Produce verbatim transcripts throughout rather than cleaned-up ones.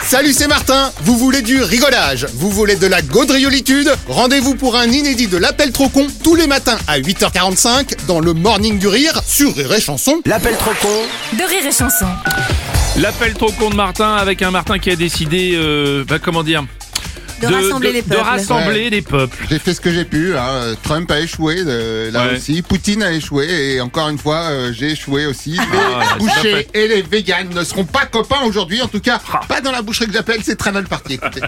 Salut, c'est Martin. Vous voulez du rigolage? Vous voulez de la gaudriolitude? Rendez-vous pour un inédit de l'appel trop con tous les matins à huit heures quarante-cinq dans le Morning du Rire sur Rire et Chanson. L'appel trop con de Rire et Chanson. L'appel trop con de Martin avec un Martin qui a décidé, euh, bah, comment dire, De, de rassembler de, les peuples. De rassembler Ouais. les peuples. J'ai fait ce que j'ai pu. Hein. Trump a échoué, euh, là Ouais. aussi. Poutine a échoué et encore une fois, euh, j'ai échoué aussi. Ah, Les c'est bouchers pas et les véganes ne seront pas copains aujourd'hui. En tout cas, pas dans la boucherie que j'appelle. C'est très mal parti. Écoutez.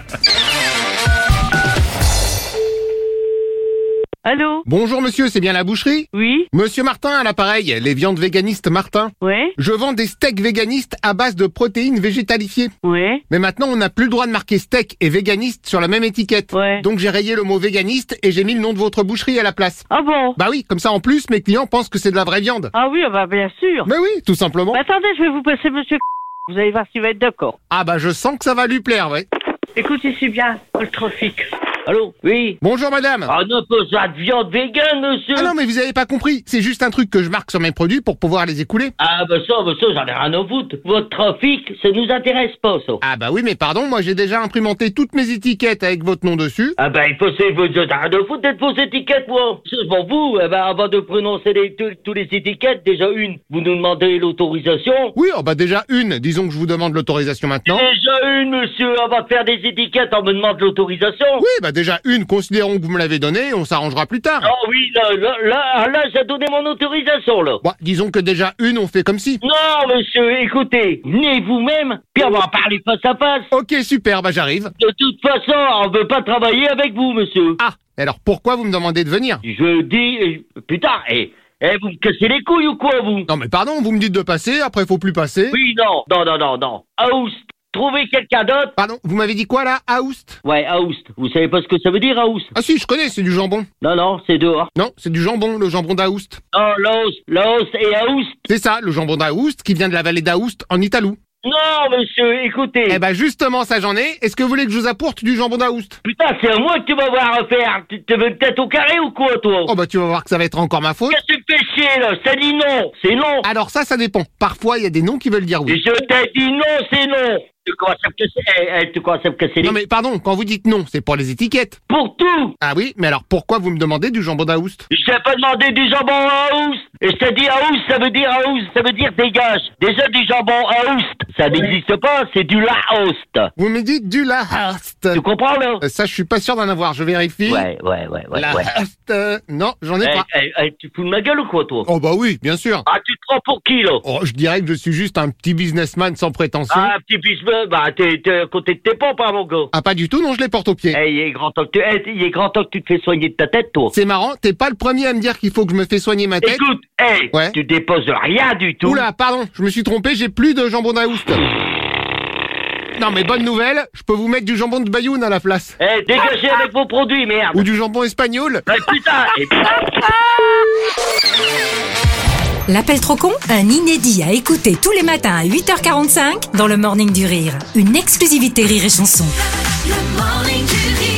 Allô? Bonjour monsieur, c'est bien la boucherie? Oui? Monsieur Martin à l'appareil, les viandes véganistes Martin. Ouais? Je vends des steaks véganistes à base de protéines végétalifiées. Ouais? Mais maintenant, on n'a plus le droit de marquer steak et véganiste sur la même étiquette. Ouais. Donc j'ai rayé le mot véganiste et j'ai mis le nom de votre boucherie à la place. Ah bon? Bah oui, comme ça en plus, mes clients pensent que c'est de la vraie viande. Ah oui, ah bah bien sûr. Mais oui, tout simplement. Mais attendez, je vais vous passer monsieur. Vous allez voir s'il va être d'accord. Ah bah je sens que ça va lui plaire, ouais. Écoute, ici bien, le trafic. Allô? Oui? Bonjour madame. Ah non, pas ça de viande végane, monsieur. Ah non mais vous avez pas compris, c'est juste un truc que je marque sur mes produits pour pouvoir les écouler. Ah bah ça, bah ça, j'en ai rien à foutre. Votre trafic, ça nous intéresse pas, ça. Ah bah oui mais pardon, moi j'ai déjà imprimanté toutes mes étiquettes avec votre nom dessus. Ah bah il faut c'est vous j'en ai rien à foutre d'être vos étiquettes, moi. C'est pour vous, eh ben, avant de prononcer les, tous, tous les étiquettes, déjà une, vous nous demandez l'autorisation. Oui, oh bah déjà une, disons que je vous demande l'autorisation maintenant. Déjà une, monsieur, avant de faire des étiquettes, on me demande l'autorisation. Oui, bah déjà une, considérons que vous me l'avez donnée, on s'arrangera plus tard. Ah oui, là, là, là, là, j'ai donné mon autorisation, là. Bon, disons que déjà une, on fait comme si. Non, monsieur, écoutez, venez vous-même, puis on va en parler face à face. Ok, super, bah j'arrive. De toute façon, on veut pas travailler avec vous, monsieur. Ah, alors pourquoi vous me demandez de venir? Je dis, euh, putain, eh, eh, vous me cassez les couilles ou quoi, vous? Non mais pardon, vous me dites de passer, après faut plus passer. Oui, non, non, non, non, non. Aoust, trouvez quelqu'un d'autre. Pardon, vous m'avez dit quoi là? Aoust? Ouais, Aoust, vous savez pas ce que ça veut dire, Aoust? Ah si, je connais, c'est du jambon. Non, non, c'est dehors. Non, c'est du jambon, le jambon d'Aoust. Non, Laos, Laos et Aoust. C'est ça, le jambon d'Aoust qui vient de la vallée d'Aoust en Italou. Non, monsieur, écoutez. Eh bah justement, ça j'en ai. Est-ce que vous voulez que je vous apporte du jambon d'Aoust? Putain, c'est à moi que tu vas voir à faire. Tu te veux une tête au carré ou quoi, toi? Oh bah tu vas voir que ça va être encore ma faute. Qu'est-ce que tu me fais chier, là? Ça dit non, c'est non. Alors ça, ça dépend. Parfois, il y a des noms qui veulent dire Et oui. je t'ai dit non, c'est non. Tu commences à me casser, eh, eh, tu commences à me casser les... Non mais pardon, quand vous dites non, c'est pour les étiquettes. Pour tout. Ah oui, mais alors pourquoi vous me demandez du jambon d'Aoust? Je t'ai pas demandé du jambon à Aoust. Et je t'ai dit Aoust, ça veut dire Aoust, ça veut dire dégage. Déjà du jambon Aoust, ça n'existe pas, c'est du Laost. Vous me dites du Laoust. Tu comprends, là? Euh, Ça, je suis pas sûr d'en avoir, je vérifie. Ouais, ouais, ouais, ouais, La ouais. euh, non, j'en ai Eh, pas. eh, eh, tu fous de ma gueule ou quoi, toi? Oh bah oui, bien sûr. Ah, tu te prends pour qui, là? Oh, je dirais que je suis juste un petit businessman sans prétention. Ah, petit bisbe, bah, t'es, t'es à côté de tes pompes, hein, mon gars. Ah pas du tout, non, je les porte au pied. Eh, il est grand temps que tu, eh, il est grand temps que tu te fais soigner de ta tête, toi. C'est marrant, t'es pas le premier à me dire qu'il faut que je me fais soigner ma tête. Écoute, eh, Ouais. tu déposes rien du tout. Oula, pardon, je me suis trompé, j'ai plus de jambon d'Aoust. Non mais bonne nouvelle, je peux vous mettre du jambon de Bayoun à la place. Eh, dégagez avec vos produits, merde. Ou du jambon espagnol. Eh, putain, eh, L'appel trop con, un inédit à écouter tous les matins à huit heures quarante-cinq dans le Morning du Rire. Une exclusivité Rire et Chanson. Le Morning du Rire.